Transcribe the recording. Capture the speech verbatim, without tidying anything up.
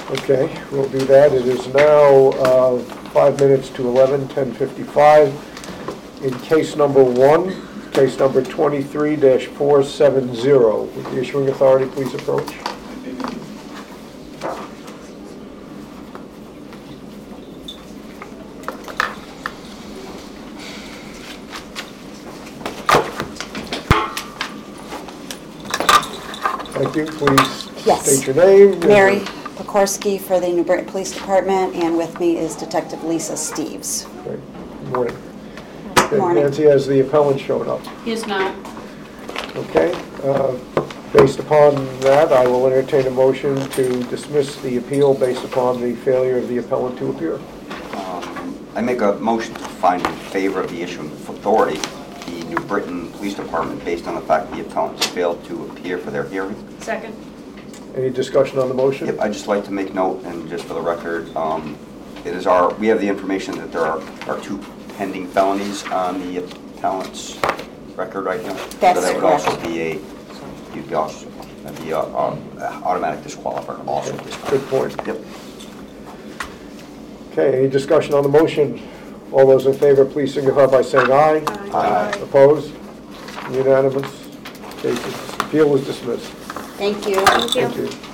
Okay, we'll do that. It is now uh, five minutes to eleven, ten fifty-five. In case number one, case number twenty-three dash four seven zero. Would the issuing authority please approach? Thank you. Please Yes. state your name. Mary Pekorski for the New Britain Police Department, and with me is Detective Lisa Steves. Great. Good morning. Good morning. Nancy, has the appellant shown up? He is not. Okay. uh, Based upon that, I will entertain a motion to dismiss the appeal based upon the failure of the appellant to appear. Um, I make a motion to find in favor of the issuing authority the New Britain Police Department based on the fact the appellants failed to appear for their hearing. Second. Any discussion on the motion? Yep, I'd just like to make note, and just for the record, um, it is our, we have the information that there are, are two pending felonies on the appellant's record right now. That's So that would correct. also be a, you'd be also, that'd be a, uh, automatic disqualifier also. Good point. Yep. Okay, any discussion on the motion? All those in favor, please signify by saying aye. Aye. Opposed? Unanimous. Case is, appeal is dismissed. Thank you. Thank you. Thank you.